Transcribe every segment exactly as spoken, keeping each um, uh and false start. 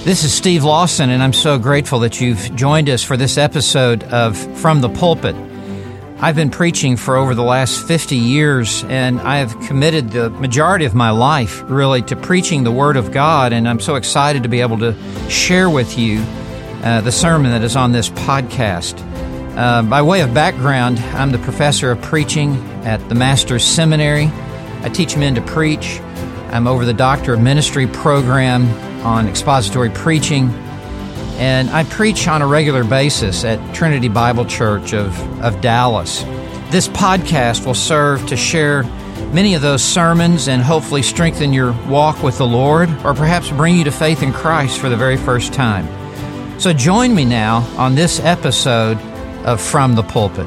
This is Steve Lawson, and I'm so grateful that you've joined us for this episode of From the Pulpit. I've been preaching for over the last fifty years, and I have committed the majority of my life, really, to preaching the Word of God, and I'm so excited to be able to share with you uh, the sermon that is on this podcast. Uh, by way of background, I'm the professor of preaching at the Master's Seminary. I teach men to preach. I'm over the Doctor of Ministry program on expository preaching, and I preach on a regular basis at Trinity Bible Church of, of Dallas. This podcast will serve to share many of those sermons and hopefully strengthen your walk with the Lord, or perhaps bring you to faith in Christ for the very first time. So join me now on this episode of From the Pulpit.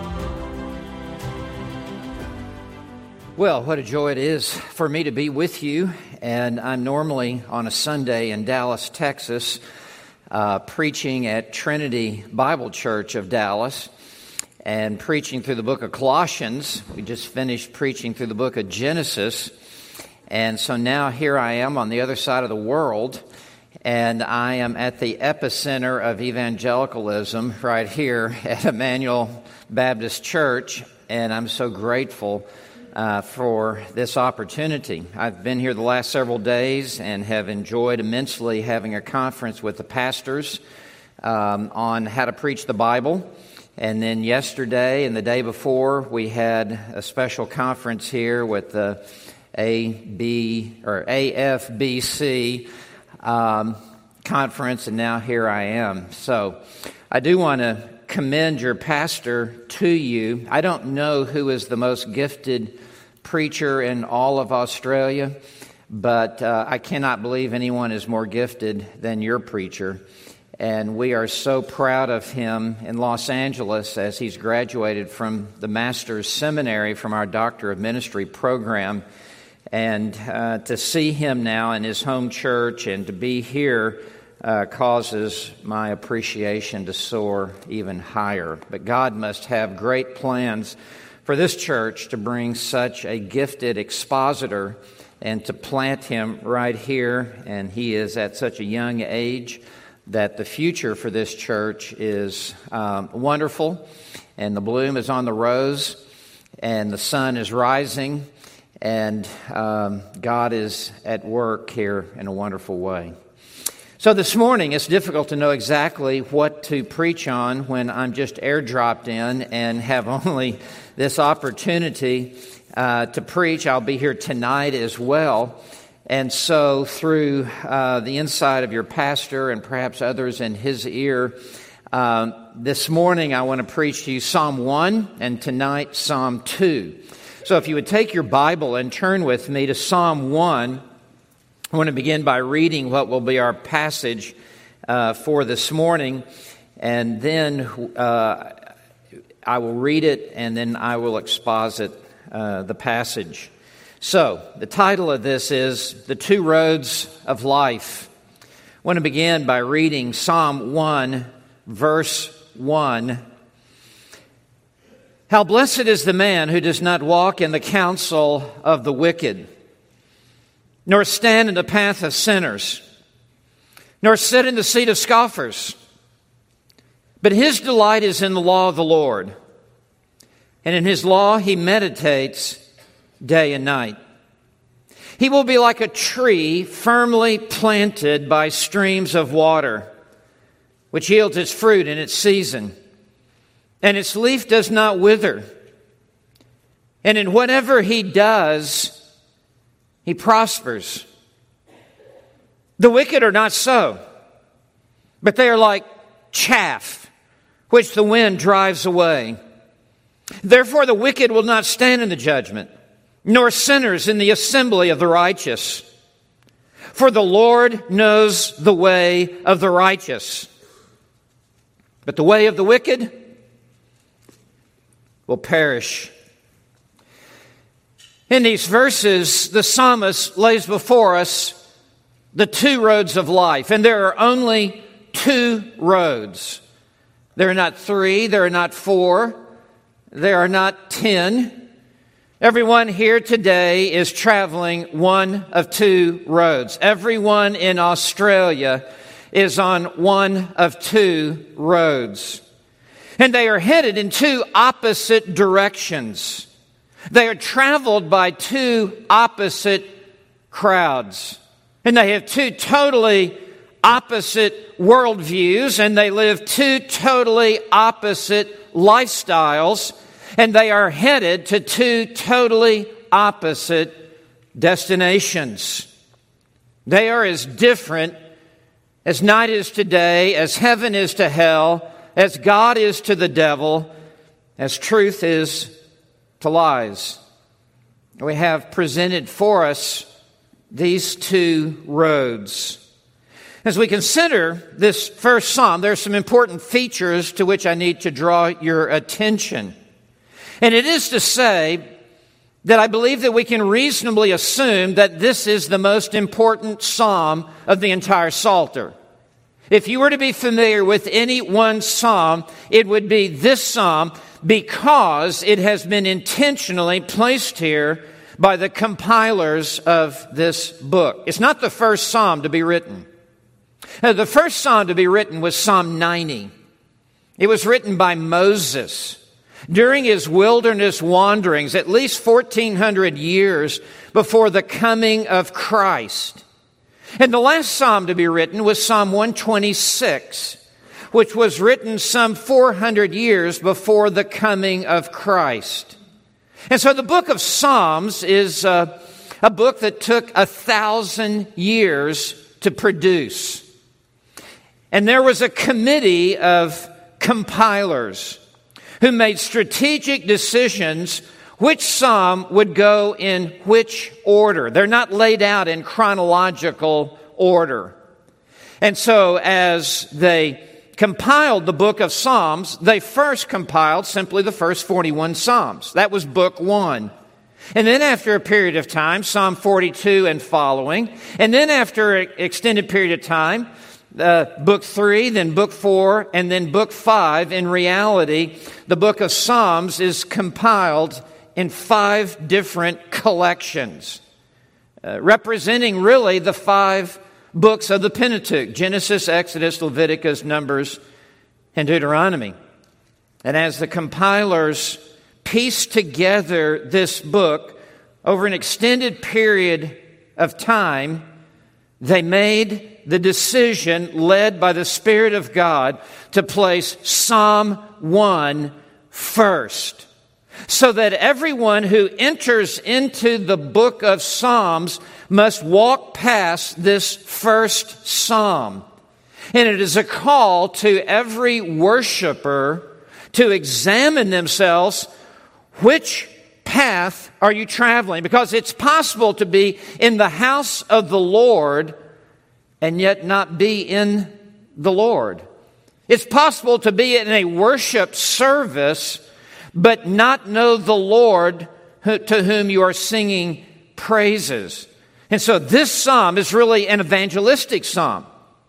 Well, what a joy it is for me to be with you, and I'm normally on a Sunday in Dallas, Texas, uh, preaching at Trinity Bible Church of Dallas, and preaching through the book of Colossians. We just finished preaching through the book of Genesis, and so now here I am on the other side of the world, and I am at the epicenter of evangelicalism right here at Emmanuel Baptist Church, and I'm so grateful Uh, for this opportunity. I've been here the last several days and have enjoyed immensely having a conference with the pastors um, on how to preach the Bible. And then yesterday and the day before, we had a special conference here with the A B or A F B C um, conference, and now here I am. So I do want to commend your pastor to you. I don't know who is the most gifted preacher in all of Australia, but uh, I cannot believe anyone is more gifted than your preacher. And we are so proud of him in Los Angeles as he's graduated from the Master's Seminary from our Doctor of Ministry program. And uh, to see him now in his home church and to be here uh, causes my appreciation to soar even higher. But God must have great plans for this church to bring such a gifted expositor and to plant him right here. And he is at such a young age that the future for this church is um, wonderful. And the bloom is on the rose, and the sun is rising, and um, God is at work here in a wonderful way. So this morning, it's difficult to know exactly what to preach on when I'm just airdropped in and have only this opportunity uh, to preach. I'll be here tonight as well. And so through uh, the insight of your pastor and perhaps others in his ear, uh, this morning I want to preach to you Psalm one, and tonight Psalm two. So if you would take your Bible and turn with me to Psalm one, I want to begin by reading what will be our passage uh, for this morning, and then uh, I will read it, and then I will exposit uh, the passage. So, the title of this is The Two Roads of Life. I want to begin by reading Psalm one, verse one. How blessed is the man who does not walk in the counsel of the wicked, nor stand in the path of sinners, nor sit in the seat of scoffers. But his delight is in the law of the Lord, and in his law he meditates day and night. He will be like a tree firmly planted by streams of water, which yields its fruit in its season, and its leaf does not wither. And in whatever he does, he prospers. The wicked are not so, but they are like chaff, which the wind drives away. Therefore the wicked will not stand in the judgment, nor sinners in the assembly of the righteous. For the Lord knows the way of the righteous, but the way of the wicked will perish. In these verses, the psalmist lays before us the two roads of life, and there are only two roads. There are not three, there are not four, there are not ten. Everyone here today is traveling one of two roads. Everyone in Australia is on one of two roads. And they are headed in two opposite directions. They are traveled by two opposite crowds. And they have two totally opposite worldviews, and they live two totally opposite lifestyles, and they are headed to two totally opposite destinations. They are as different as night is to day, as heaven is to hell, as God is to the devil, as truth is to lies. We have presented for us these two roads. As we consider this first psalm, there are some important features to which I need to draw your attention. And it is to say that I believe that we can reasonably assume that this is the most important psalm of the entire Psalter. If you were to be familiar with any one psalm, it would be this psalm, because it has been intentionally placed here by the compilers of this book. It's not the first psalm to be written. The first psalm to be written was Psalm ninety. It was written by Moses during his wilderness wanderings, at least fourteen hundred years before the coming of Christ. And the last psalm to be written was Psalm one twenty-six, which was written some four hundred years before the coming of Christ. And so the book of Psalms is uh, a book that took a thousand years to produce. And there was a committee of compilers who made strategic decisions which psalm would go in which order. They're not laid out in chronological order. And so as they compiled the book of Psalms, they first compiled simply the first forty-one Psalms. That was book one. And then after a period of time, Psalm forty-two and following. And then after an extended period of time, uh, book three, then book four, and then book five. In reality, the book of Psalms is compiled in five different collections, uh, representing really the five books of the Pentateuch: Genesis, Exodus, Leviticus, Numbers, and Deuteronomy. And as the compilers pieced together this book over an extended period of time, they made the decision, led by the Spirit of God, to place Psalm one first, so that everyone who enters into the book of Psalms must walk past this first psalm. And it is a call to every worshiper to examine themselves. Which path are you traveling? Because it's possible to be in the house of the Lord and yet not be in the Lord. It's possible to be in a worship service but not know the Lord to whom you are singing praises. And so this psalm is really an evangelistic psalm.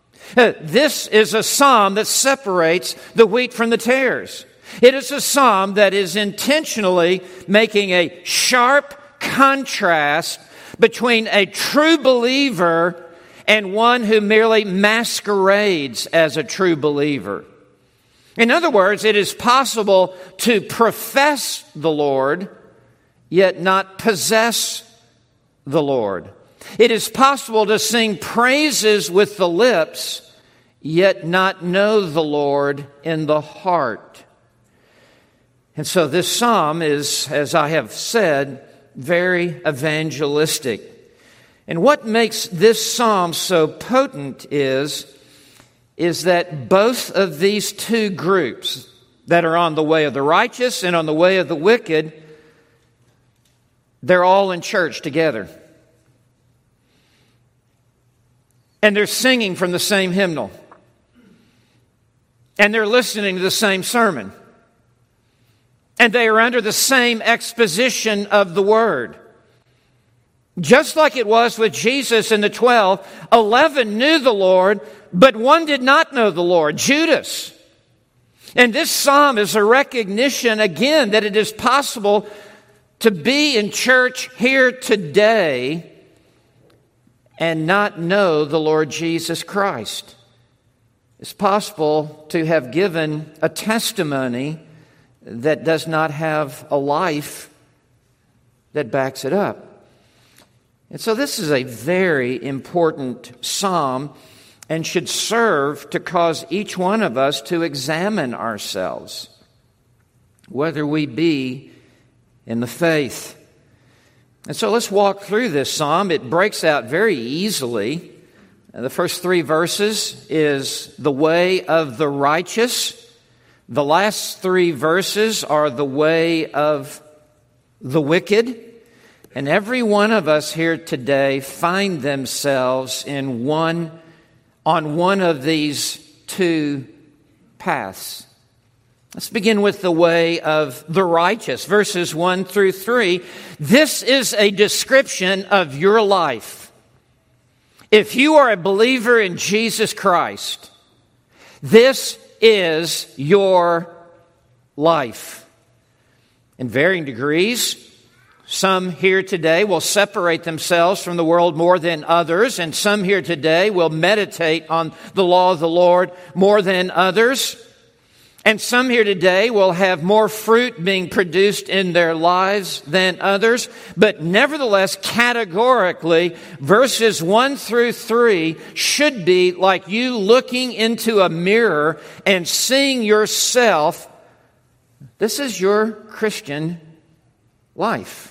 This is a psalm that separates the wheat from the tares. It is a psalm that is intentionally making a sharp contrast between a true believer and one who merely masquerades as a true believer. In other words, it is possible to profess the Lord, yet not possess the Lord. It is possible to sing praises with the lips, yet not know the Lord in the heart. And so this psalm is, as I have said, very evangelistic. And what makes this psalm so potent is, is that both of these two groups that are on the way of the righteous and on the way of the wicked, they're all in church together. And they're singing from the same hymnal. And they're listening to the same sermon. And they are under the same exposition of the Word. Just like it was with Jesus and the twelve, eleven knew the Lord, but one did not know the Lord, Judas. And this psalm is a recognition again that it is possible to be in church here today and not know the Lord Jesus Christ. It's possible to have given a testimony that does not have a life that backs it up. And so this is a very important psalm and should serve to cause each one of us to examine ourselves, whether we be in the faith. And so let's walk through this psalm. It breaks out very easily. The first three verses is the way of the righteous. The last three verses are the way of the wicked. And every one of us here today find themselves in one, on one of these two paths. Let's begin with the way of the righteous, verses one through three. This is a description of your life. If you are a believer in Jesus Christ, this is your life. In varying degrees, some here today will separate themselves from the world more than others, and some here today will meditate on the law of the Lord more than others. And some here today will have more fruit being produced in their lives than others. But nevertheless, categorically, verses one through three should be like you looking into a mirror and seeing yourself. This is your Christian life.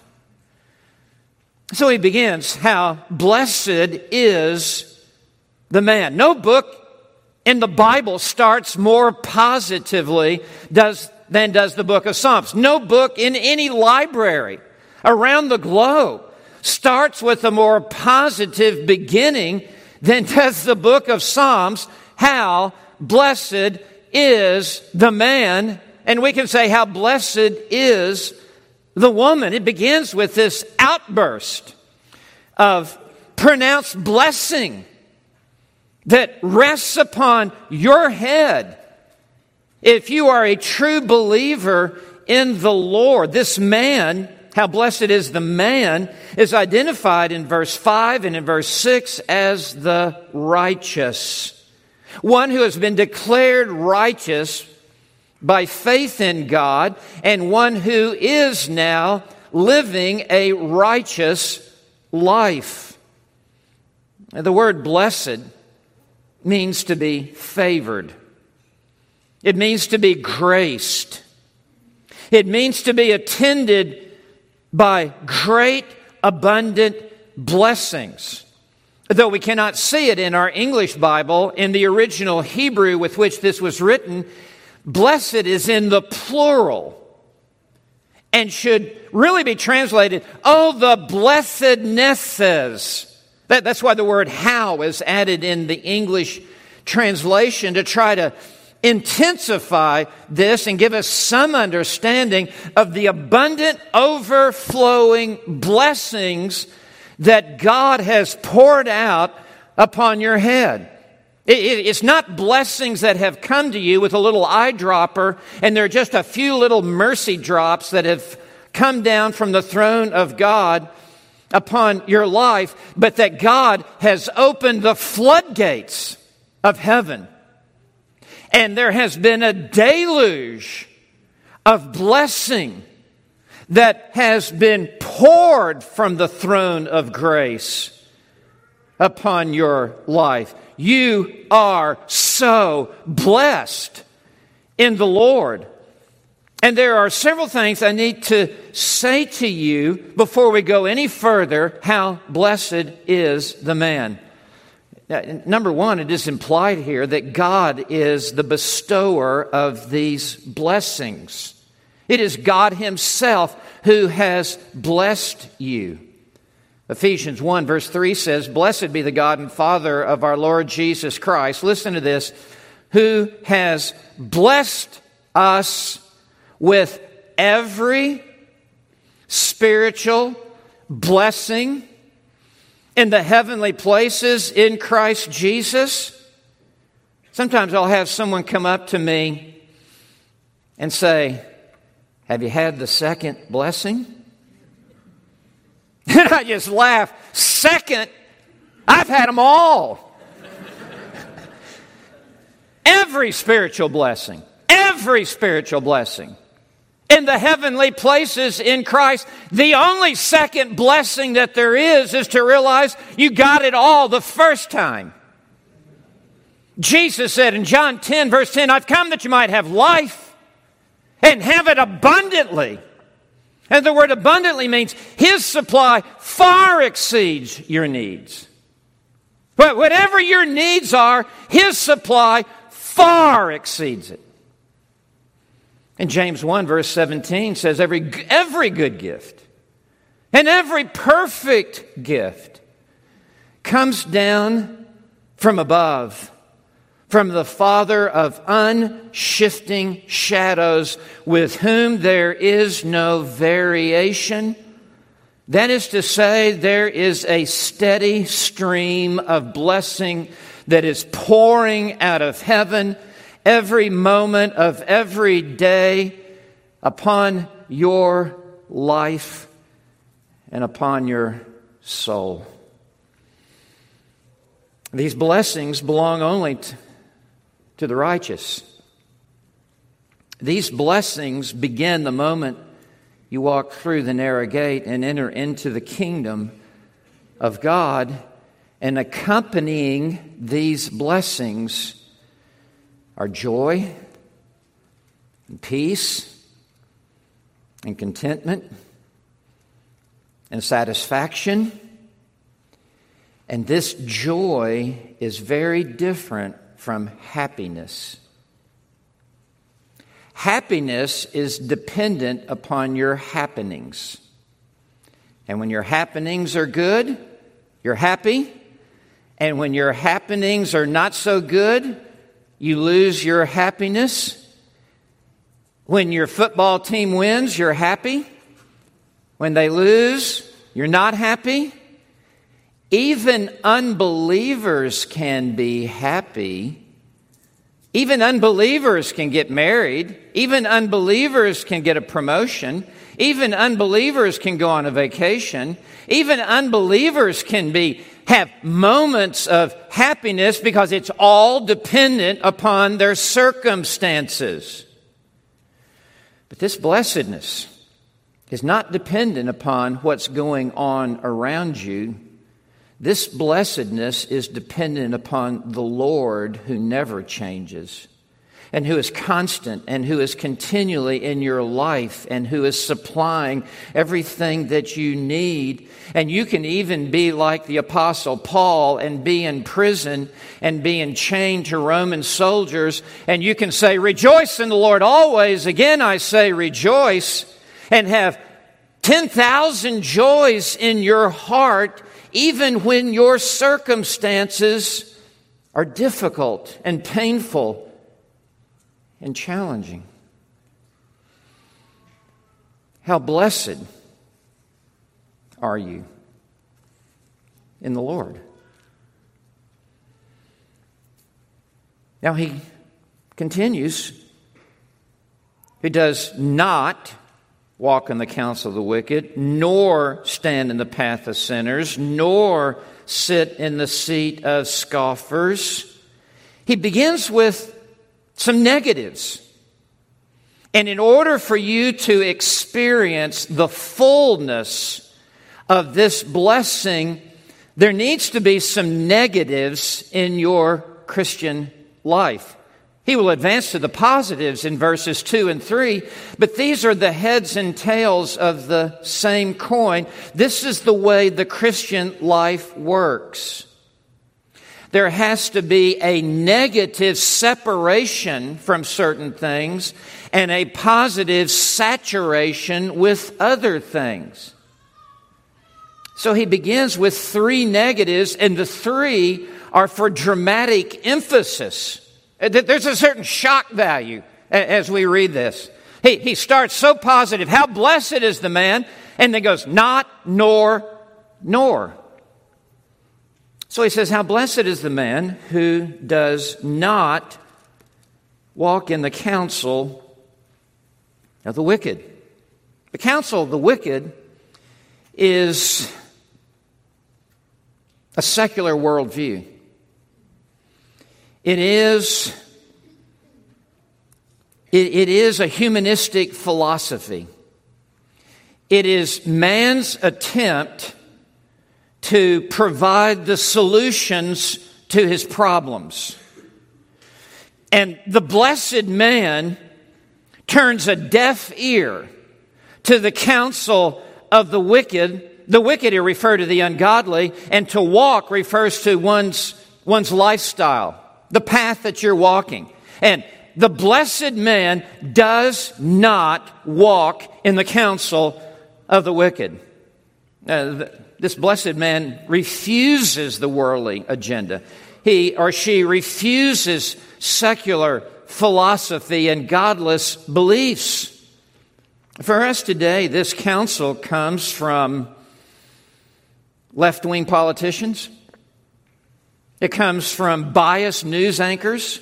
So he begins, how blessed is the man. No book in the Bible starts more positively does, than does the book of Psalms. No book in any library around the globe starts with a more positive beginning than does the book of Psalms. How blessed is the man. And we can say how blessed is the woman. It begins with this outburst of pronounced blessing that rests upon your head. If you are a true believer in the Lord, this man, how blessed is the man, is identified in verse five and in verse six as the righteous. One who has been declared righteous by faith in God, and one who is now living a righteous life. The word blessed means to be favored. It means to be graced. It means to be attended by great, abundant blessings. Though we cannot see it in our English Bible, in the original Hebrew with which this was written, blessed is in the plural and should really be translated, oh, the blessednesses. That, that's why the word how is added in the English translation to try to intensify this and give us some understanding of the abundant, overflowing blessings that God has poured out upon your head. It, it, it's not blessings that have come to you with a little eyedropper and there are just a few little mercy drops that have come down from the throne of God upon your life, but that God has opened the floodgates of heaven. And there has been a deluge of blessing that has been poured from the throne of grace upon your life. You are so blessed in the Lord. And there are several things I need to say to you before we go any further, how blessed is the man. Now, number one, it is implied here that God is the bestower of these blessings. It is God Himself who has blessed you. Ephesians one verse three says, blessed be the God and Father of our Lord Jesus Christ. Listen to this. Who has blessed us with every spiritual blessing in the heavenly places in Christ Jesus. Sometimes I'll have someone come up to me and say, have you had the second blessing? And I just laugh. Second, I've had them all. Every spiritual blessing, every spiritual blessing in the heavenly places in Christ. The only second blessing that there is is to realize you got it all the first time. Jesus said in John ten, verse ten, I've come that you might have life and have it abundantly. And the word abundantly means His supply far exceeds your needs. But whatever your needs are, His supply far exceeds it. And James one, verse seventeen says, every, every good gift and every perfect gift comes down from above, from the Father of unshifting shadows, with whom there is no variation. That is to say, there is a steady stream of blessing that is pouring out of heaven every moment of every day upon your life and upon your soul. These blessings belong only to to the righteous. These blessings begin the moment you walk through the narrow gate and enter into the kingdom of God. And accompanying these blessings are joy and peace and contentment and satisfaction. And this joy is very different from happiness. Happiness is dependent upon your happenings. And when your happenings are good, you're happy. And when your happenings are not so good, you lose your happiness. When your football team wins, you're happy. When they lose, you're not happy. Even unbelievers can be happy. Even unbelievers can get married. Even unbelievers can get a promotion. Even unbelievers can go on a vacation. Even unbelievers can be have moments of happiness because it's all dependent upon their circumstances. But this blessedness is not dependent upon what's going on around you. This blessedness is dependent upon the Lord, who never changes and who is constant and who is continually in your life and who is supplying everything that you need. And you can even be like the Apostle Paul and be in prison and be chained to Roman soldiers, and you can say, rejoice in the Lord always. Again, I say rejoice, and have ten thousand joys in your heart, even when your circumstances are difficult and painful and challenging. How blessed are you in the Lord? Now he continues, who does not walk in the counsel of the wicked, nor stand in the path of sinners, nor sit in the seat of scoffers. He begins with some negatives. And in order for you to experience the fullness of this blessing, there needs to be some negatives in your Christian life. He will advance to the positives in verses two and three, but these are the heads and tails of the same coin. This is the way the Christian life works. There has to be a negative separation from certain things and a positive saturation with other things. So he begins with three negatives, and the three are for dramatic emphasis. There's a certain shock value as we read this. He, he starts so positive. How blessed is the man, and then goes, not, nor, nor. So he says, how blessed is the man who does not walk in the counsel of the wicked. The counsel of the wicked is a secular worldview. It is, it, it is a humanistic philosophy. It is man's attempt to provide the solutions to his problems. And the blessed man turns a deaf ear to the counsel of the wicked. The wicked here refer to the ungodly, and to walk refers to one's, one's lifestyle, the path that you're walking. And the blessed man does not walk in the counsel of the wicked. Uh, this blessed man refuses the worldly agenda. He or she refuses secular philosophy and godless beliefs. For us today, this counsel comes from left-wing politicians. It comes from biased news anchors.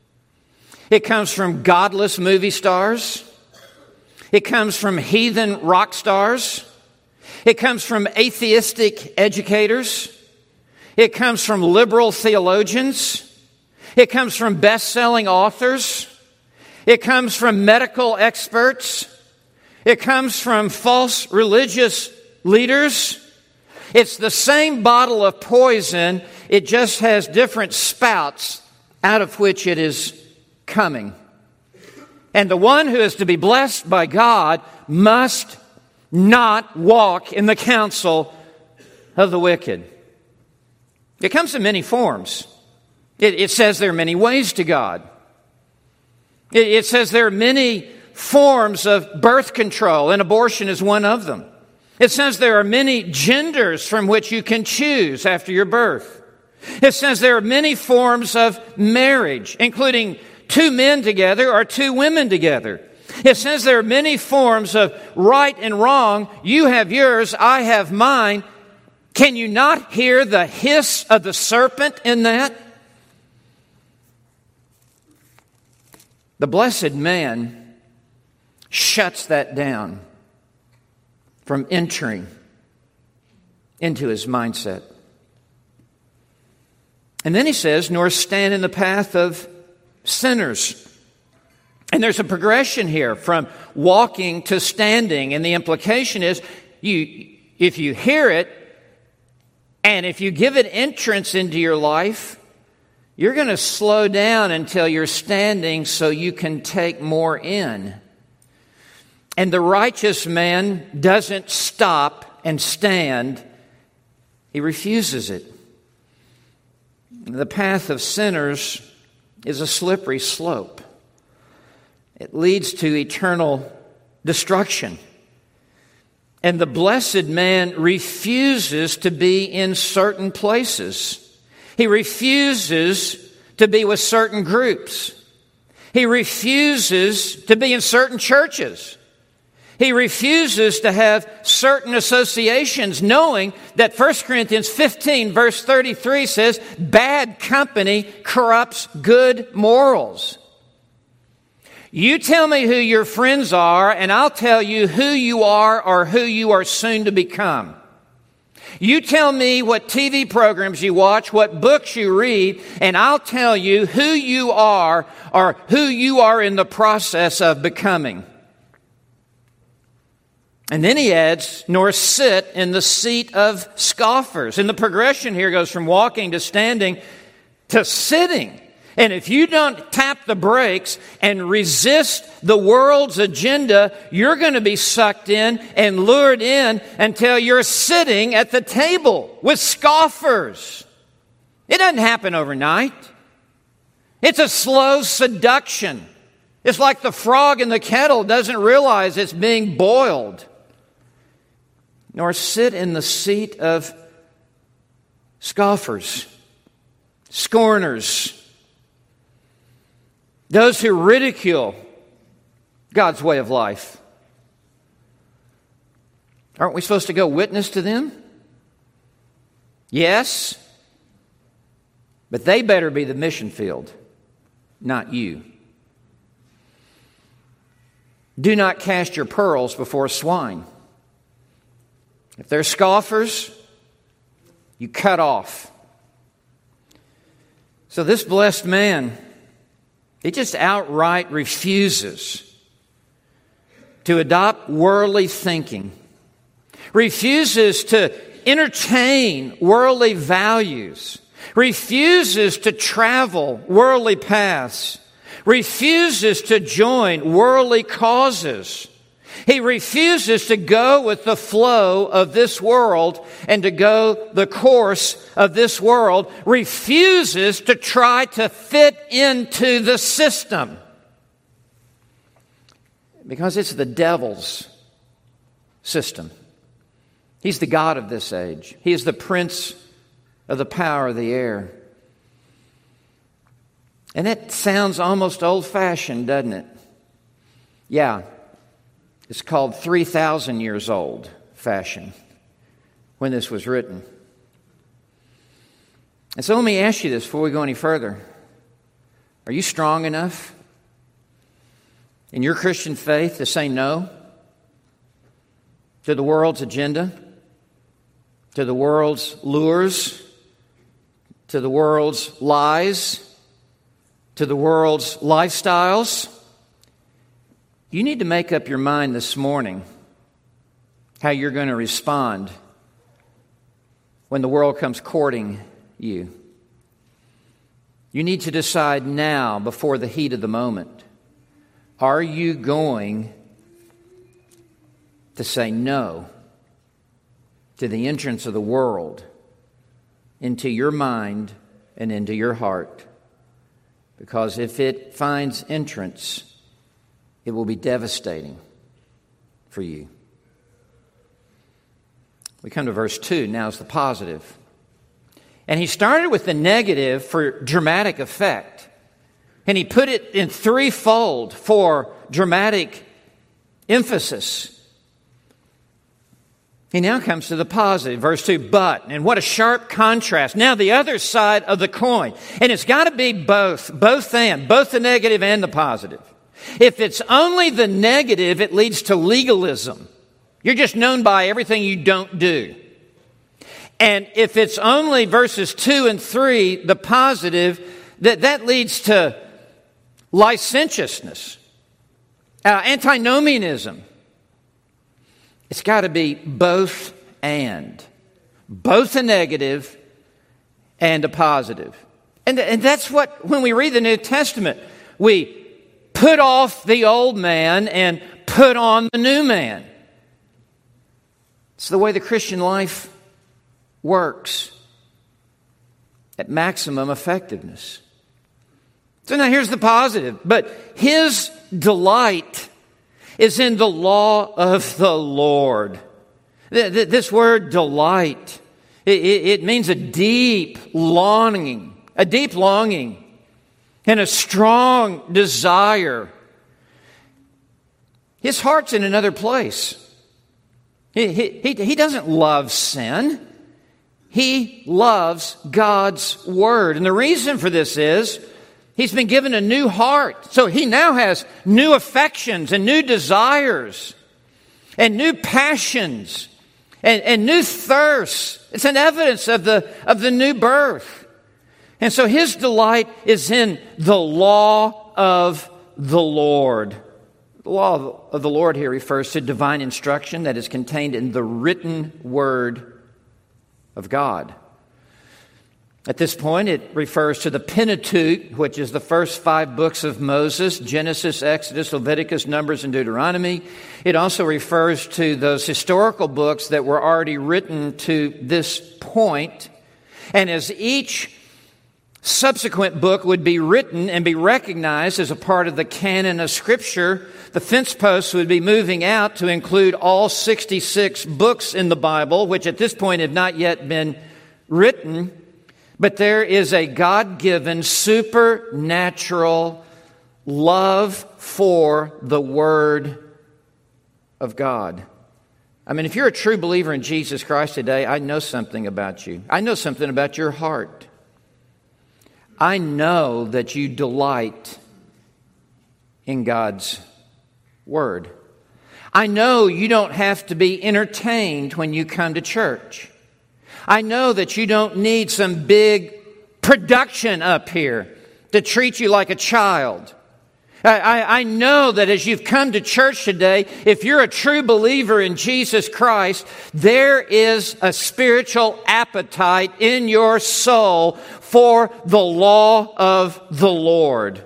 It comes from godless movie stars. It comes from heathen rock stars. It comes from atheistic educators. It comes from liberal theologians. It comes from best-selling authors. It comes from medical experts. It comes from false religious leaders. It's the same bottle of poison. It just has different spouts out of which it is coming. And the one who is to be blessed by God must not walk in the counsel of the wicked. It comes in many forms. It, it says there are many ways to God. It, it says there are many forms of birth control, and abortion is one of them. It says there are many genders from which you can choose after your birth. It says there are many forms of marriage, including two men together or two women together. It says there are many forms of right and wrong. You have yours, I have mine. Can you not hear the hiss of the serpent in that? The blessed man shuts that down from entering into his mindset. And then he says, nor stand in the path of sinners. And there's a progression here from walking to standing. And the implication is, you, if you hear it, and if you give it entrance into your life, you're going to slow down until you're standing so you can take more in. And the righteous man doesn't stop and stand. He refuses it. The path of sinners is a slippery slope. It leads to eternal destruction. And the blessed man refuses to be in certain places. He refuses to be with certain groups. He refuses to be in certain churches. He refuses to have certain associations, knowing that First Corinthians fifteen, verse thirty-three says, bad company corrupts good morals. You tell me who your friends are, and I'll tell you who you are or who you are soon to become. You tell me what T V programs you watch, what books you read, and I'll tell you who you are or who you are in the process of becoming. And then he adds, nor sit in the seat of scoffers. And the progression here goes from walking to standing to sitting. And if you don't tap the brakes and resist the world's agenda, you're going to be sucked in and lured in until you're sitting at the table with scoffers. It doesn't happen overnight. It's a slow seduction. It's like the frog in the kettle doesn't realize it's being boiled. Nor sit in the seat of scoffers, scorners, those who ridicule God's way of life. Aren't we supposed to go witness to them? Yes, but they better be the mission field, not you. Do not cast your pearls before swine. If they're scoffers, you cut off. So this blessed man, he just outright refuses to adopt worldly thinking, refuses to entertain worldly values, refuses to travel worldly paths, refuses to join worldly causes. He refuses to go with the flow of this world and to go the course of this world, refuses to try to fit into the system. Because it's the devil's system. He's the god of this age. He is the prince of the power of the air. And that sounds almost old-fashioned, doesn't it? Yeah. It's called three thousand years old fashion when this was written. And so let me ask you this before we go any further. Are you strong enough in your Christian faith to say no to the world's agenda, to the world's lures, to the world's lies, to the world's lifestyles? You need to make up your mind this morning how you're going to respond when the world comes courting you. You need to decide now, before the heat of the moment, are you going to say no to the entrance of the world into your mind and into your heart? Because if it finds entrance, it will be devastating for you. We come to verse two. Now is the positive. And he started with the negative for dramatic effect. And he put it in threefold for dramatic emphasis. He now comes to the positive. Verse two, but. And what a sharp contrast. Now the other side of the coin. And it's got to be both. Both and. Both the negative and the positive. If it's only the negative, it leads to legalism. You're just known by everything you don't do. And if it's only verses two and three, the positive, that, that leads to licentiousness, uh, antinomianism. It's got to be both and. Both a negative and a positive. And, and that's what, when we read the New Testament, we put off the old man and put on the new man. It's the way the Christian life works at maximum effectiveness. So now here's the positive. But his delight is in the law of the Lord. This word delight, it means a deep longing, a deep longing. And a strong desire. His heart's in another place. He, he, he doesn't love sin. He loves God's Word. And the reason for this is he's been given a new heart. So he now has new affections and new desires and new passions and, and new thirsts. It's an evidence of the, of the new birth. And so his delight is in the law of the Lord. The law of the Lord here refers to divine instruction that is contained in the written word of God. At this point, it refers to the Pentateuch, which is the first five books of Moses, Genesis, Exodus, Leviticus, Numbers, and Deuteronomy. It also refers to those historical books that were already written to this point. And as each subsequent book would be written and be recognized as a part of the canon of Scripture, the fence posts would be moving out to include all sixty-six books in the Bible, which at this point have not yet been written. But there is a God-given, supernatural love for the Word of God. I mean, if you're a true believer in Jesus Christ today, I know something about you. I know something about your heart. I know that you delight in God's Word. I know you don't have to be entertained when you come to church. I know that you don't need some big production up here to treat you like a child. I, I know that as you've come to church today, if you're a true believer in Jesus Christ, there is a spiritual appetite in your soul for the law of the Lord.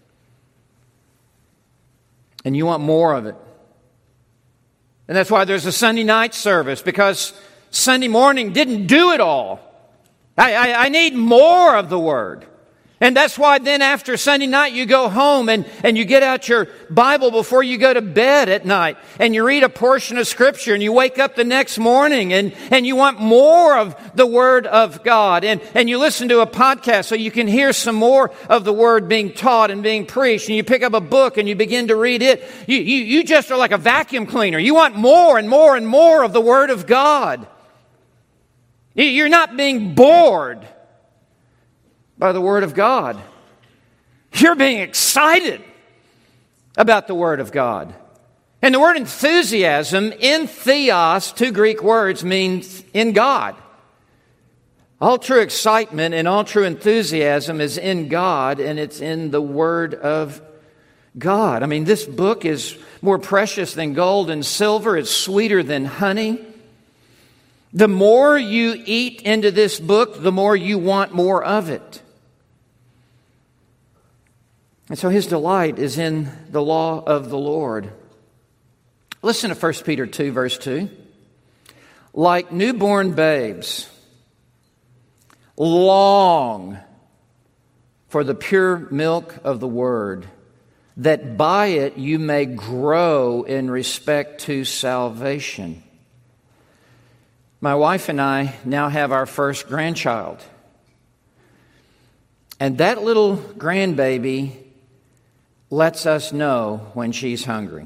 And you want more of it. And that's why there's a Sunday night service, because Sunday morning didn't do it all. I, I, I need more of the Word. And that's why then after Sunday night you go home and, and you get out your Bible before you go to bed at night. And you read a portion of Scripture and you wake up the next morning and, and you want more of the Word of God. And, and you listen to a podcast so you can hear some more of the Word being taught and being preached. And you pick up a book and you begin to read it. You, you, you just are like a vacuum cleaner. You want more and more and more of the Word of God. You're not being bored by the Word of God. You're being excited about the Word of God. And the word enthusiasm, in theos, two Greek words, means in God. All true excitement and all true enthusiasm is in God, and it's in the Word of God. I mean, this book is more precious than gold and silver. It's sweeter than honey. The more you eat into this book, the more you want more of it. And so his delight is in the law of the Lord. Listen to First Peter two, verse two. Like newborn babes, long for the pure milk of the Word, that by it you may grow in respect to salvation. My wife and I now have our first grandchild. And that little grandbaby lets us know when she's hungry.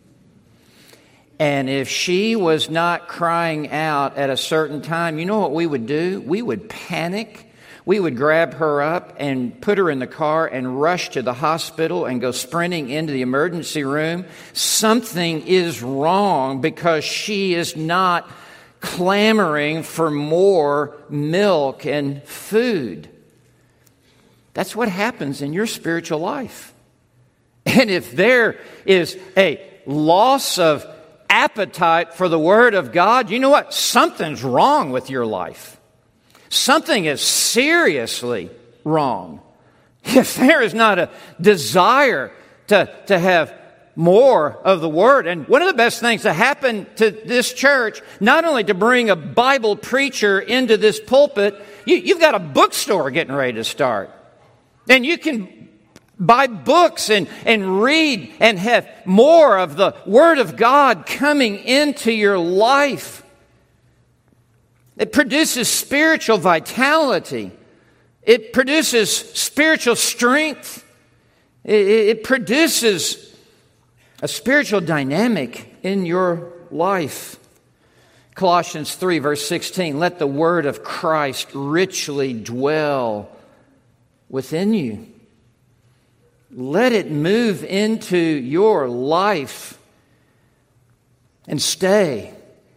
And if she was not crying out at a certain time, you know what we would do? We would panic. We would grab her up and put her in the car and rush to the hospital and go sprinting into the emergency room. Something is wrong because she is not clamoring for more milk and food. That's what happens in your spiritual life. And if there is a loss of appetite for the Word of God, you know what? Something's wrong with your life. Something is seriously wrong. If there is not a desire to, to have more of the Word. And one of the best things that happened to this church, not only to bring a Bible preacher into this pulpit, you, you've got a bookstore getting ready to start. And you can buy books and, and read and have more of the Word of God coming into your life. It produces spiritual vitality. It produces spiritual strength. It, it produces a spiritual dynamic in your life. Colossians three, verse sixteen, let the word of Christ richly dwell within you. Let it move into your life and stay.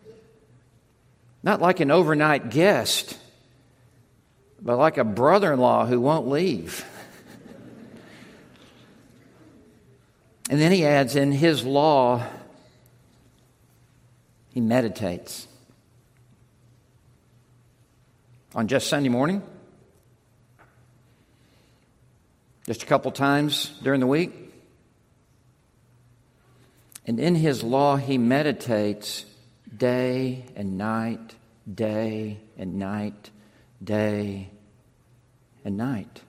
Not like an overnight guest, but like a brother-in-law who won't leave. And then he adds, in his law, he meditates. On just Sunday morning? Just a couple times during the week? And in his law, he meditates day and night, day and night, day and night.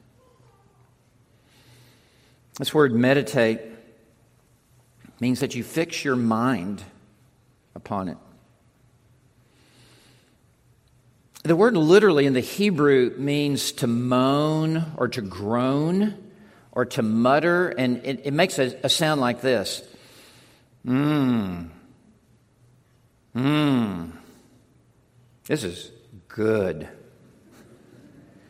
This word meditate means that you fix your mind upon it. The word literally in the Hebrew means to moan or to groan or to mutter, and it, it makes a, a sound like this. Mmm. Mmm. This is good.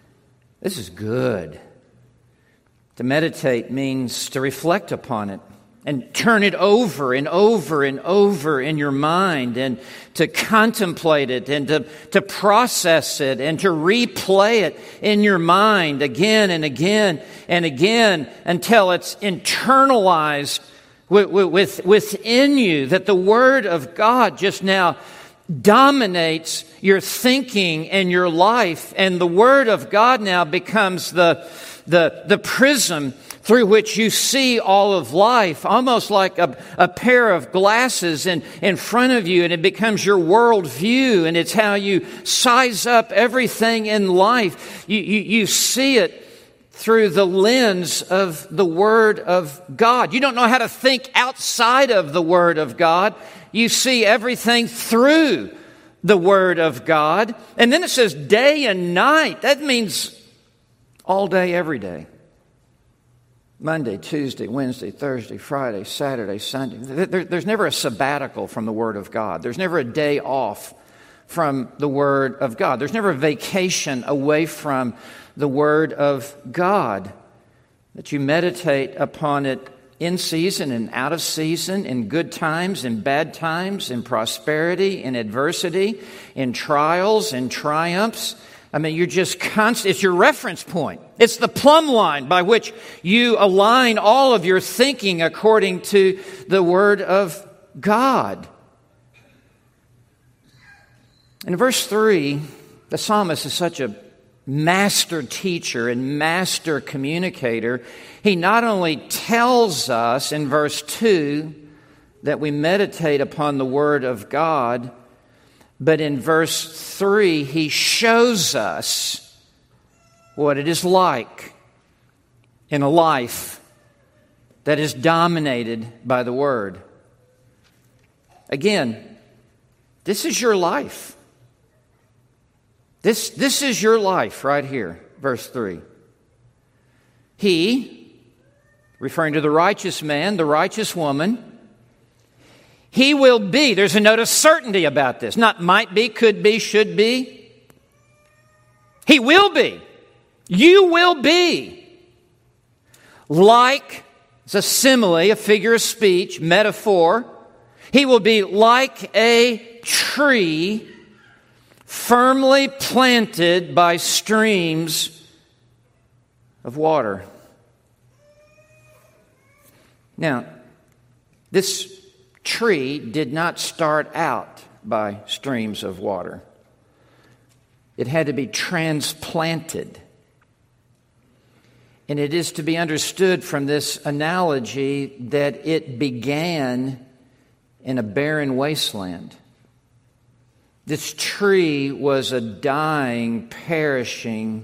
This is good. To meditate means to reflect upon it, and turn it over and over and over in your mind, and to contemplate it and to, to process it and to replay it in your mind again and again and again until it's internalized with, with, within you, that the Word of God just now dominates your thinking and your life, and the Word of God now becomes the, the, the prism through which you see all of life, almost like a, a pair of glasses in, in front of you, and it becomes your worldview, and it's how you size up everything in life. You, you, you see it through the lens of the Word of God. You don't know how to think outside of the Word of God. You see everything through the Word of God. And then it says day and night. That means all day, every day. Monday, Tuesday, Wednesday, Thursday, Friday, Saturday, Sunday. There, there's never a sabbatical from the Word of God. There's never a day off from the Word of God. There's never a vacation away from the Word of God. That you meditate upon it in season and out of season, in good times, in bad times, in prosperity, in adversity, in trials, in triumphs. I mean, you're just constant. It's your reference point. It's the plumb line by which you align all of your thinking according to the Word of God. In verse three, the psalmist is such a master teacher and master communicator. He not only tells us in verse two that we meditate upon the Word of God, but in verse three, he shows us what it is like in a life that is dominated by the Word. Again, this is your life. This, this is your life right here, verse three. He, referring to the righteous man, the righteous woman, he will be. There's a note of certainty about this. Not might be, could be, should be. He will be. You will be. Like, it's a simile, a figure of speech, metaphor. He will be like a tree firmly planted by streams of water. Now, this tree did not start out by streams of water. It had to be transplanted. And it is to be understood from this analogy that it began in a barren wasteland. This tree was a dying, perishing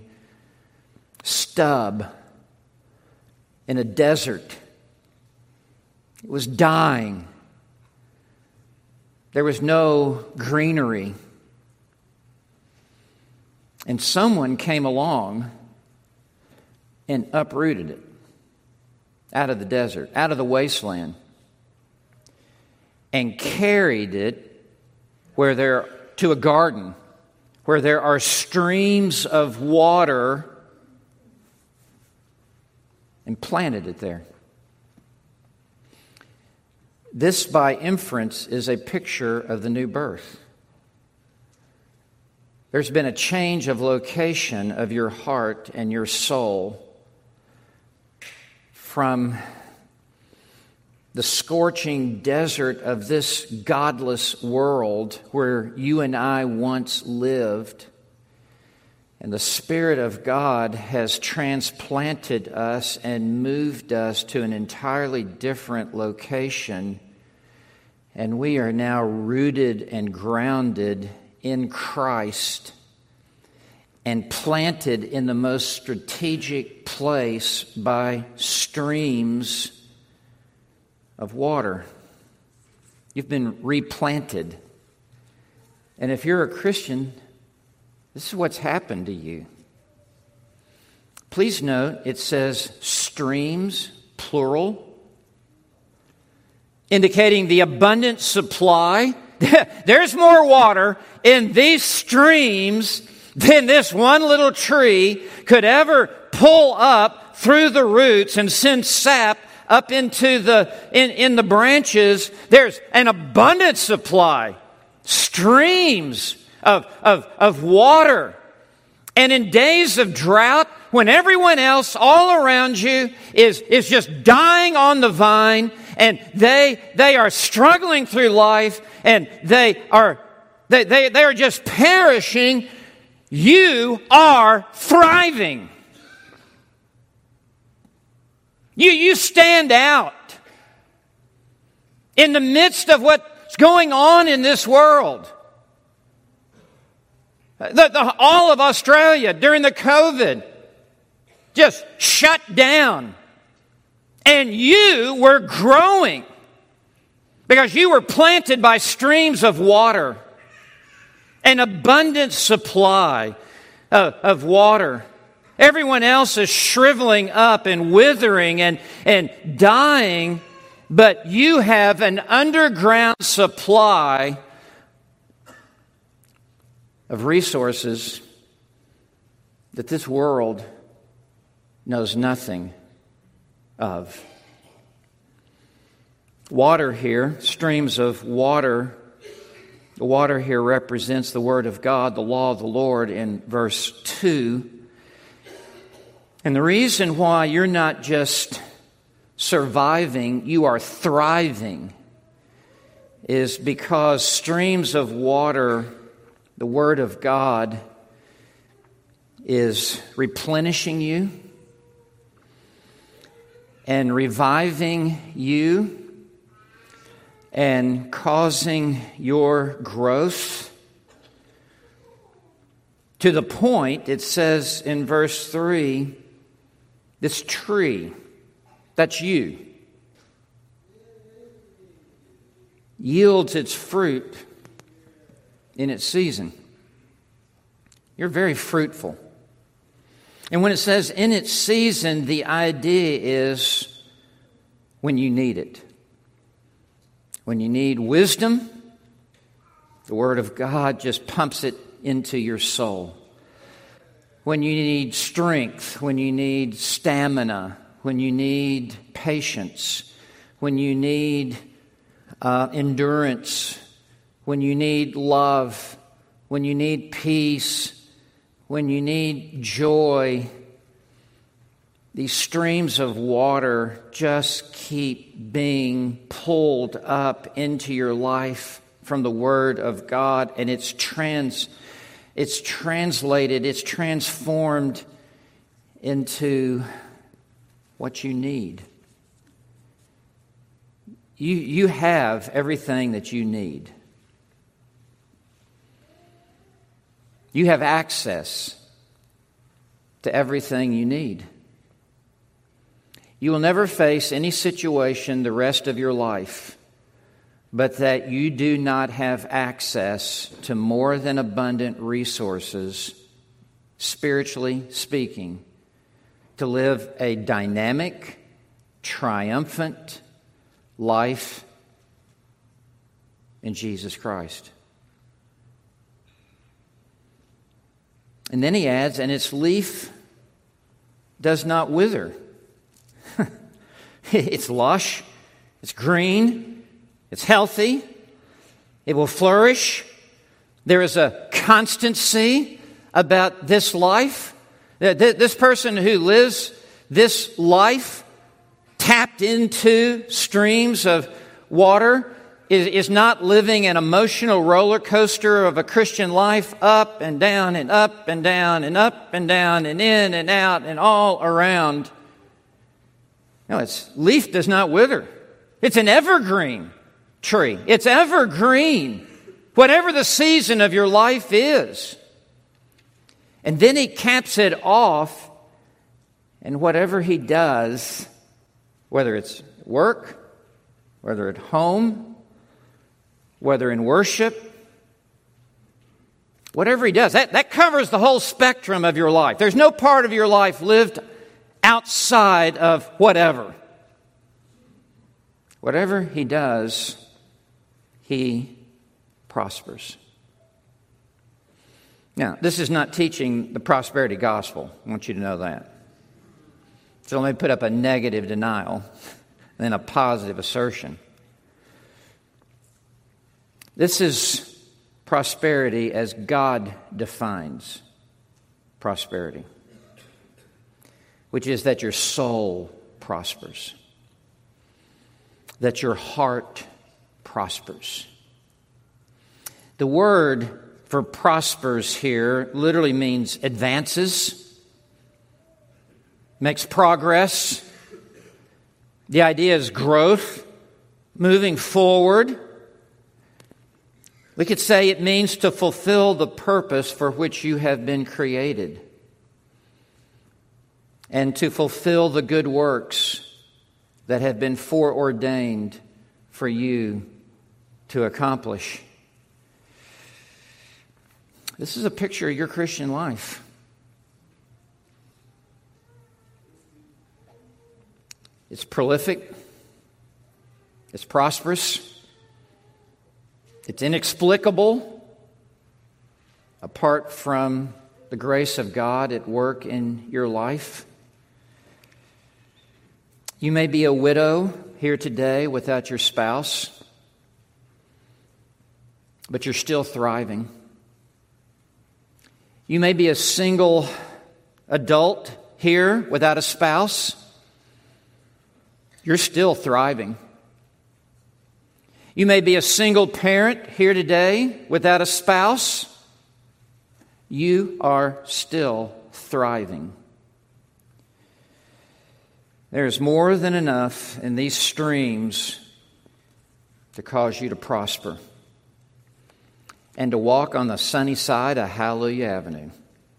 stub in a desert. It was dying. There was no greenery. And someone came along and uprooted it out of the desert, out of the wasteland, and carried it where there to a garden where there are streams of water, and planted it there. This, by inference, is a picture of the new birth. There's been a change of location of your heart and your soul from the scorching desert of this godless world where you and I once lived. And the Spirit of God has transplanted us and moved us to an entirely different location. And we are now rooted and grounded in Christ and planted in the most strategic place by streams of water. You've been replanted. And if you're a Christian, this is what's happened to you. Please note, it says streams, plural, indicating the abundant supply. There's more water in these streams than this one little tree could ever pull up through the roots and send sap up into the in, in the branches, there's an abundant supply, streams of, of, of water. And in days of drought, when everyone else all around you is, is just dying on the vine, and they they are struggling through life, and they are they, they, they are just perishing, you are thriving. You, you stand out in the midst of what's going on in this world. The, the, all of Australia during the COVID just shut down. And you were growing because you were planted by streams of water, an abundant supply of, of water. Everyone else is shriveling up and withering and, and dying, but you have an underground supply of resources that this world knows nothing of. Water here, streams of water. The water here represents the Word of God, the law of the Lord in verse two. And the reason why you're not just surviving, you are thriving, is because streams of water, the Word of God, is replenishing you and reviving you and causing your growth to the point, it says in verse three, this tree, that's you, yields its fruit in its season. You're very fruitful. And when it says in its season, the idea is when you need it. When you need wisdom, the Word of God just pumps it into your soul. When you need strength, when you need stamina, when you need patience, when you need uh, endurance, when you need love, when you need peace, when you need joy, these streams of water just keep being pulled up into your life from the Word of God, and it's trans, it's translated, it's transformed into what you need. You, you have everything that you need. You have access to everything you need. You will never face any situation the rest of your life, but that you do not have access to more than abundant resources, spiritually speaking, to live a dynamic, triumphant life in Jesus Christ. And then he adds, and its leaf does not wither. It's lush, it's green, it's healthy, it will flourish. There is a constancy about this life. This person who lives this life tapped into streams of water is not living an emotional roller coaster of a Christian life, up and down and up and down and up and down and in and out and all around. No, its leaf does not wither. It's an evergreen tree. It's evergreen, whatever the season of your life is. And then he caps it off, and whatever he does, whether it's work, whether at home, whether in worship, whatever he does, that, that covers the whole spectrum of your life. There's no part of your life lived outside of whatever. Whatever he does, he prospers. Now, this is not teaching the prosperity gospel. I want you to know that. So let me put up a negative denial. than a positive assertion. This is prosperity as God defines prosperity, which is that your soul prospers, that your heart prospers. The word for prospers here literally means advances, makes progress. The idea is growth, moving forward. We could say it means to fulfill the purpose for which you have been created and to fulfill the good works that have been foreordained for you to accomplish. This is a picture of your Christian life. It's prolific. It's prosperous. It's inexplicable apart from the grace of God at work in your life. You may be a widow here today without your spouse, but you're still thriving. You may be a single adult here without a spouse. You're still thriving. You may be a single parent here today without a spouse. You are still thriving. There's more than enough in these streams to cause you to prosper and to walk on the sunny side of Hallelujah Avenue.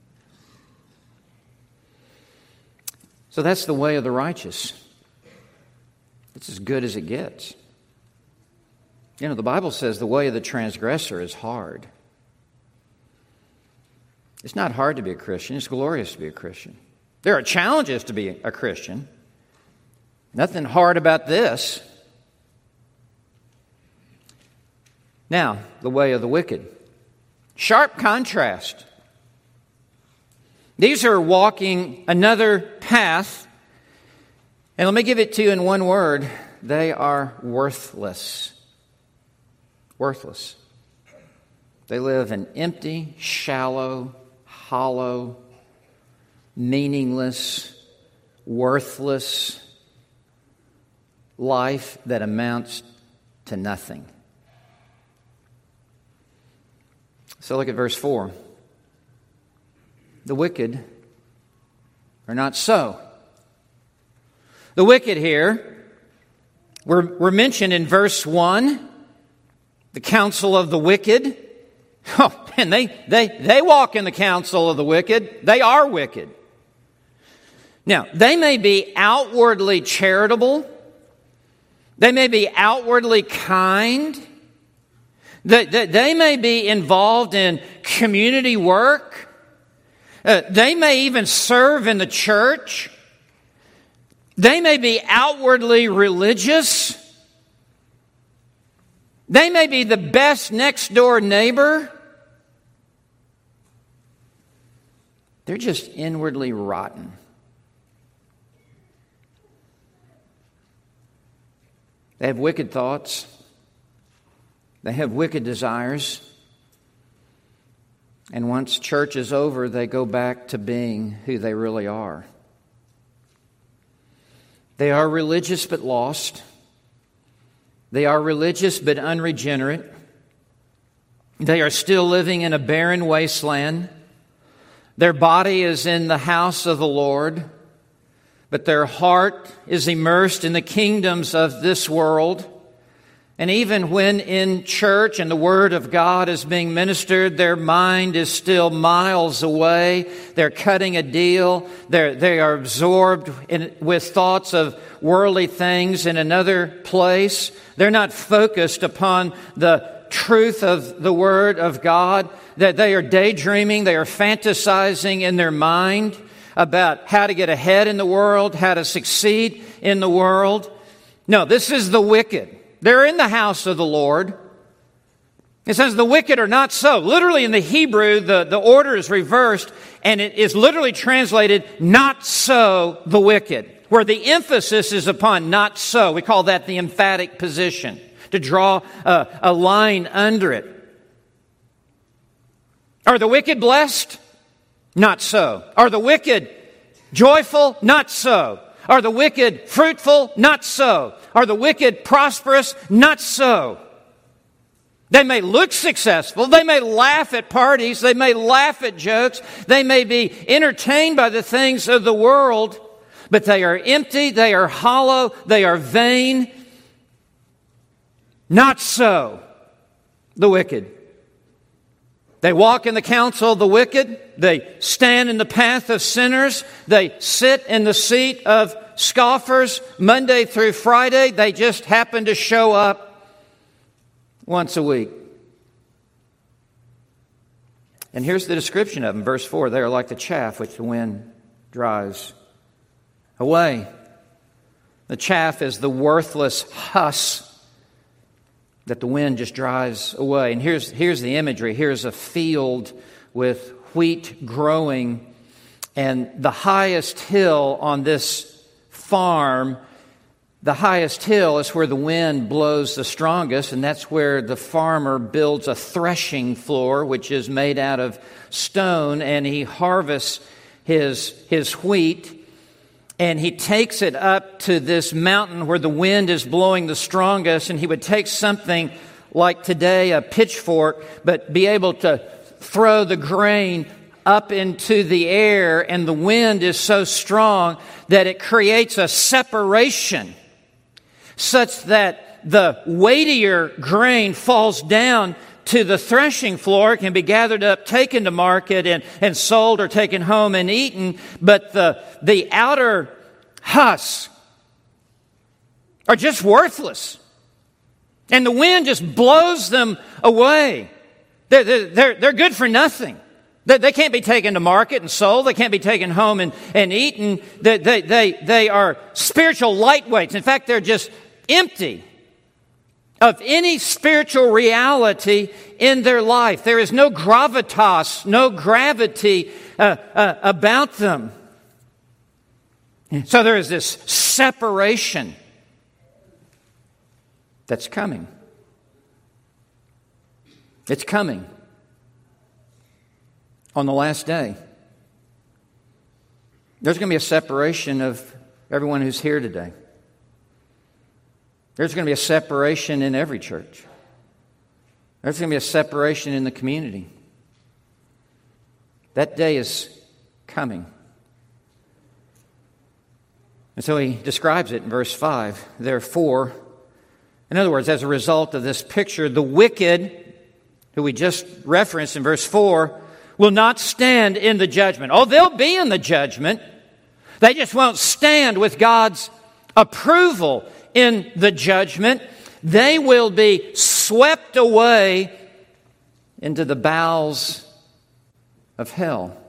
So that's the way of the righteous. It's as good as it gets. You know, the Bible says the way of the transgressor is hard. It's not hard to be a Christian. It's glorious to be a Christian. There are challenges to be a Christian. Nothing hard about this. Now, the way of the wicked. Sharp contrast. These are walking another path. And let me give it to you in one word. They are worthless. Worthless. They live an empty, shallow, hollow, meaningless, worthless life that amounts to nothing. So look at verse four. The wicked are not so. The wicked here were, were mentioned in verse one. The counsel of the wicked. Oh, and they, they, they walk in the counsel of the wicked. They are wicked. Now, they may be outwardly charitable. They may be outwardly kind. They, they, they may be involved in community work. Uh, they may even serve in the church. They may be outwardly religious. They may be the best next door neighbor. They're just inwardly rotten. They have wicked thoughts. They have wicked desires. And once church is over, they go back to being who they really are. They are religious but lost. They are religious but unregenerate. They are still living in a barren wasteland. Their body is in the house of the Lord, but their heart is immersed in the kingdoms of this world. And even when in church and the Word of God is being ministered, their mind is still miles away. They're cutting a deal. They're, they are absorbed in, with thoughts of worldly things in another place. They're not focused upon the truth of the Word of God. That they are daydreaming. They are fantasizing in their mind about how to get ahead in the world, how to succeed in the world. No, this is the wicked. They're in the house of the Lord. It says the wicked are not so. Literally in the Hebrew, the, the order is reversed, and it is literally translated, not so the wicked, where the emphasis is upon not so. We call that the emphatic position, to draw a, a line under it. Are the wicked blessed? Not so. Are the wicked joyful? Not so. Are the wicked fruitful? Not so. Are the wicked prosperous? Not so. They may look successful. They may laugh at parties. They may laugh at jokes. They may be entertained by the things of the world, but they are empty. They are hollow. They are vain. Not so the wicked. They walk in the counsel of the wicked. They stand in the path of sinners. They sit in the seat of scoffers Monday through Friday. They just happen to show up once a week. And here's the description of them. Verse four, they are like the chaff which the wind drives away. The chaff is the worthless husk that the wind just drives away. And here's, here's the imagery. Here's a field with wheat growing, and the highest hill on this farm, the highest hill is where the wind blows the strongest, and that's where the farmer builds a threshing floor, which is made out of stone, and he harvests his, his wheat. And he takes it up to this mountain where the wind is blowing the strongest, and he would take something like today, a pitchfork, but be able to throw the grain up into the air, and the wind is so strong that it creates a separation such that the weightier grain falls down to the threshing floor. It can be gathered up, taken to market, and, and sold or taken home and eaten. But the, the outer husks are just worthless. And the wind just blows them away. They're, they're, they're good for nothing. They, they can't be taken to market and sold. They can't be taken home and, and eaten. They, they, they, they are spiritual lightweights. In fact, they're just empty of any spiritual reality in their life. There is no gravitas, no gravity uh, uh, about them. So there is this separation that's coming. It's coming on the last day. There's going to be a separation of everyone who's here today. There's going to be a separation in every church. There's going to be a separation in the community. That day is coming. And so he describes it in verse five. Therefore, in other words, as a result of this picture, the wicked, who we just referenced in verse four, will not stand in the judgment. Oh, they'll be in the judgment. They just won't stand with God's approval in the judgment. They will be swept away into the bowels of hell.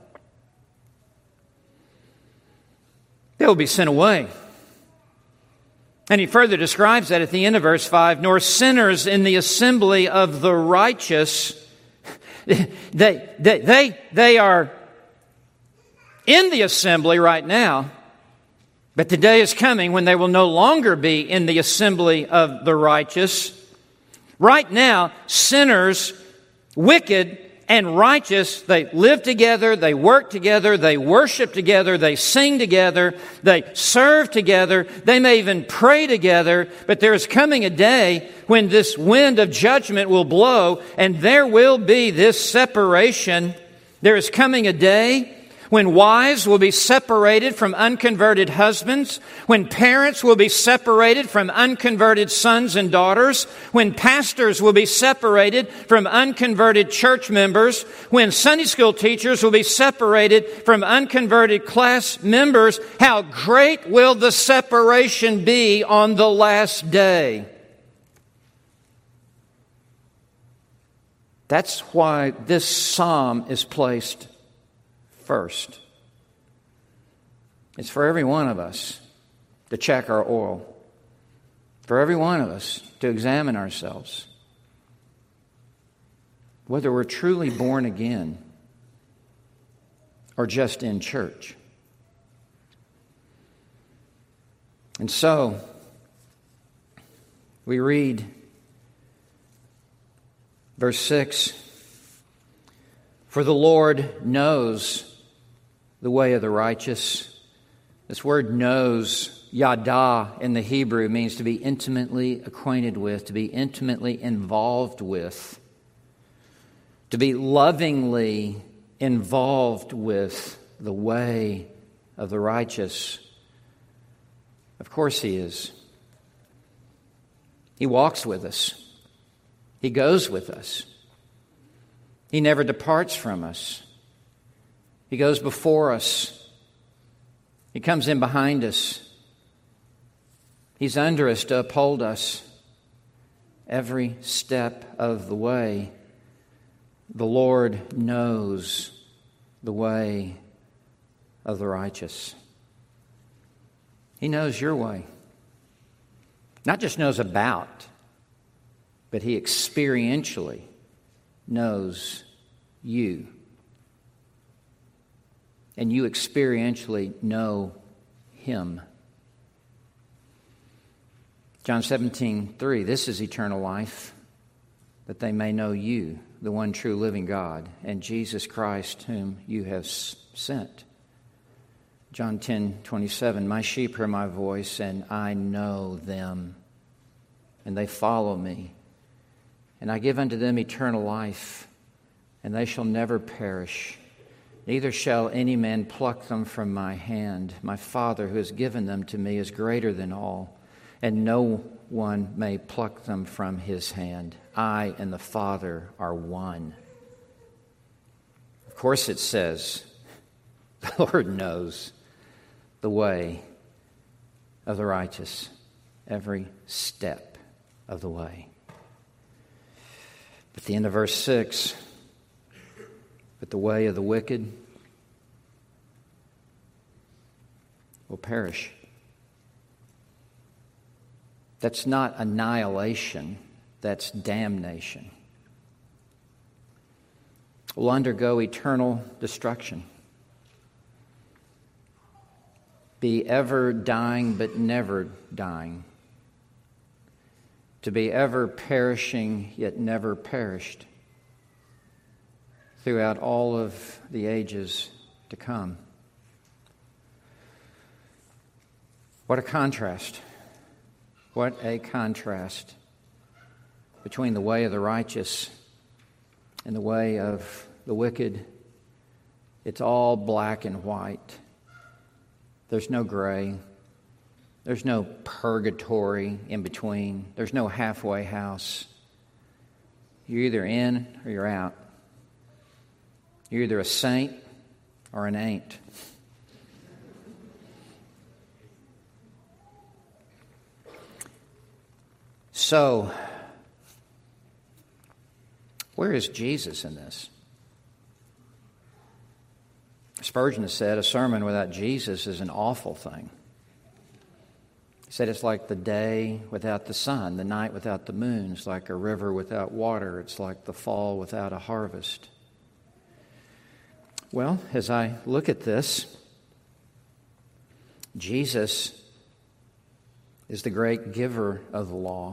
They will be sent away. And he further describes that at the end of verse five, nor sinners in the assembly of the righteous. They, they, they, they are in the assembly right now, but the day is coming when they will no longer be in the assembly of the righteous. Right now, sinners, wicked and righteous, they live together, they work together, they worship together, they sing together, they serve together, they may even pray together, but there is coming a day when this wind of judgment will blow, and there will be this separation. There is coming a day when wives will be separated from unconverted husbands, when parents will be separated from unconverted sons and daughters, when pastors will be separated from unconverted church members, when Sunday school teachers will be separated from unconverted class members. How great will the separation be on the last day? That's why this psalm is placed first. It's for every one of us to check our oil. For every one of us to examine ourselves. whether we're truly born again or just in church. And so, we read verse six, "For the Lord knows the way of the righteous." This word knows, yada in the Hebrew, means to be intimately acquainted with, to be intimately involved with, to be lovingly involved with the way of the righteous. Of course He is. He walks with us. He goes with us. He never departs from us. He goes before us. He comes in behind us. He's under us to uphold us every step of the way. The Lord knows the way of the righteous. He knows your way. Not just knows about, but He experientially knows you. And you experientially know Him. John seventeen three, "This is eternal life, that they may know you, the one true living God, and Jesus Christ whom you have sent." John ten twenty-seven, "My sheep hear my voice, and I know them, and they follow me. And I give unto them eternal life, and they shall never perish. Neither shall any man pluck them from my hand. My Father who has given them to me is greater than all, and no one may pluck them from His hand. I and the Father are one." Of course it says, the Lord knows the way of the righteous, every step of the way. At the end of verse six, "But the way of the wicked will perish." That's not annihilation, that's damnation. Will undergo eternal destruction. Be ever dying but never dying. To be ever perishing yet never perished throughout all of the ages to come. What a contrast. What a contrast between the way of the righteous and the way of the wicked. It's all black and white. There's no gray. There's no purgatory in between. There's no halfway house. You're either in or you're out. You're either a saint or an ain't. So, where is Jesus in this? Spurgeon has said a sermon without Jesus is an awful thing. He said it's like the day without the sun, the night without the moon. It's like a river without water. It's like the fall without a harvest. Well, as I look at this, Jesus is the great giver of the law.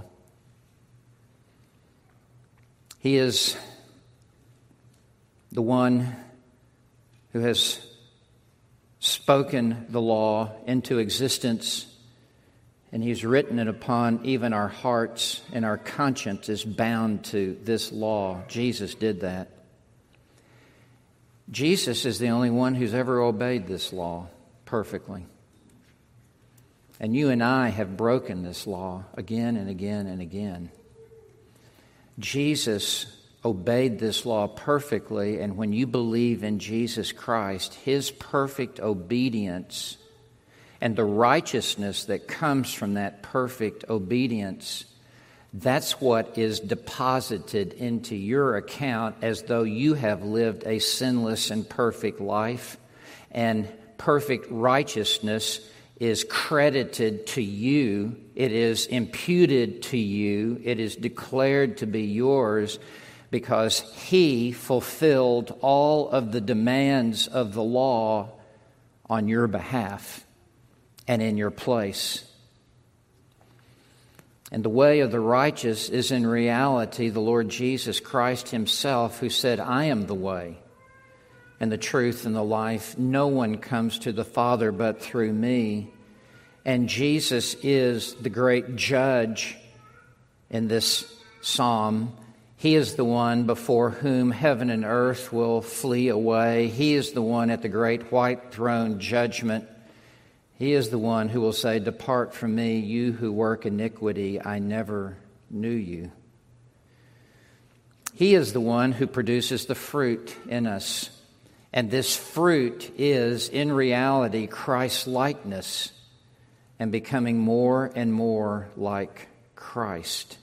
He is the one who has spoken the law into existence, and He's written it upon even our hearts, and our conscience is bound to this law. Jesus did that. Jesus is the only one who's ever obeyed this law perfectly. And you and I have broken this law again and again and again. Jesus obeyed this law perfectly, and when you believe in Jesus Christ, His perfect obedience and the righteousness that comes from that perfect obedience, that's what is deposited into your account as though you have lived a sinless and perfect life, and perfect righteousness is credited to you. It is imputed to you. It is declared to be yours because He fulfilled all of the demands of the law on your behalf and in your place. And the way of the righteous is in reality the Lord Jesus Christ Himself, who said, I am the way and the truth and the life. No one comes to the Father but through me. And Jesus is the great judge in this psalm. He is the one before whom heaven and earth will flee away. He is the one at the great white throne judgment. He is the one who will say, depart from me, you who work iniquity, I never knew you. He is the one who produces the fruit in us. And this fruit is, in reality, Christ's likeness and becoming more and more like Christ.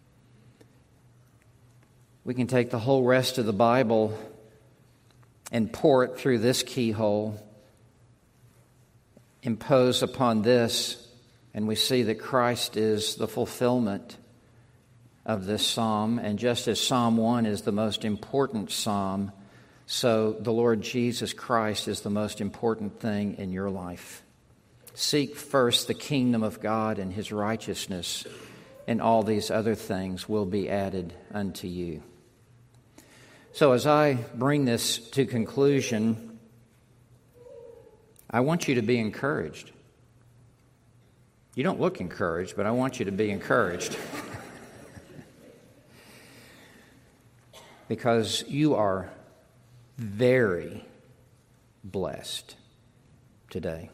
We can take the whole rest of the Bible and pour it through this keyhole, impose upon this, and we see that Christ is the fulfillment of this psalm. And just as Psalm one is the most important psalm, so the Lord Jesus Christ is the most important thing in your life. Seek first the kingdom of God and His righteousness, and all these other things will be added unto you. So as I bring this to conclusion, I want you to be encouraged. You don't look encouraged, but I want you to be encouraged. Because you are very blessed today.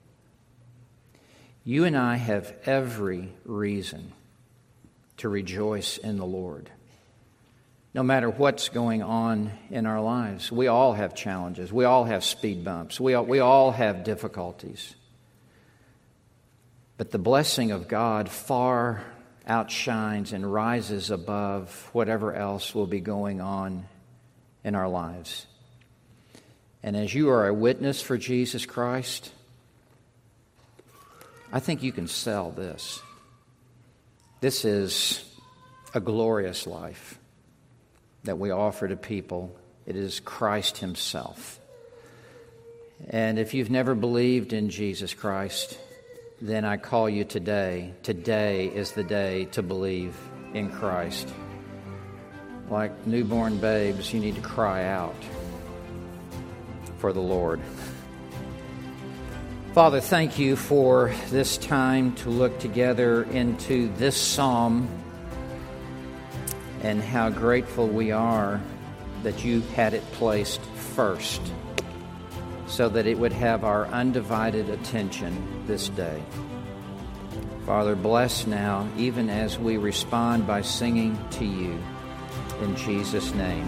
You and I have every reason to rejoice in the Lord. No matter what's going on in our lives, we all have challenges. We all have speed bumps. We all, we all have difficulties. But the blessing of God far outshines and rises above whatever else will be going on in our lives. And as you are a witness for Jesus Christ, I think you can sell this. This is a glorious life that we offer to people. It is Christ Himself. And if you've never believed in Jesus Christ, then I call you today. Today is the day to believe in Christ. Like newborn babes, you need to cry out for the Lord. Father, thank you for this time to look together into this psalm, and how grateful we are that you had it placed first so that it would have our undivided attention this day. Father, bless now, even as we respond by singing to you. In Jesus' name.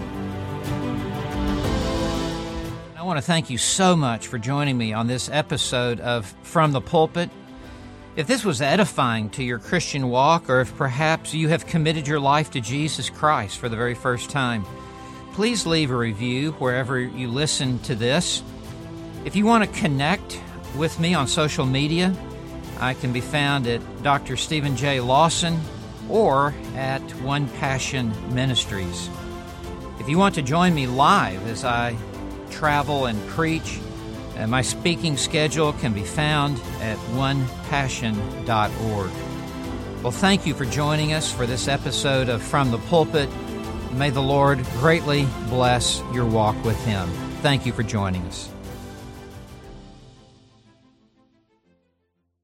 I want to thank you so much for joining me on this episode of From the Pulpit. If this was edifying to your Christian walk, or if perhaps you have committed your life to Jesus Christ for the very first time, please leave a review wherever you listen to this. If you want to connect with me on social media, I can be found at Doctor Stephen J. Lawson or at One Passion Ministries. If you want to join me live as I travel and preach, Uh, my speaking schedule can be found at one passion dot org. Well, thank you for joining us for this episode of From the Pulpit. May the Lord greatly bless your walk with Him. Thank you for joining us.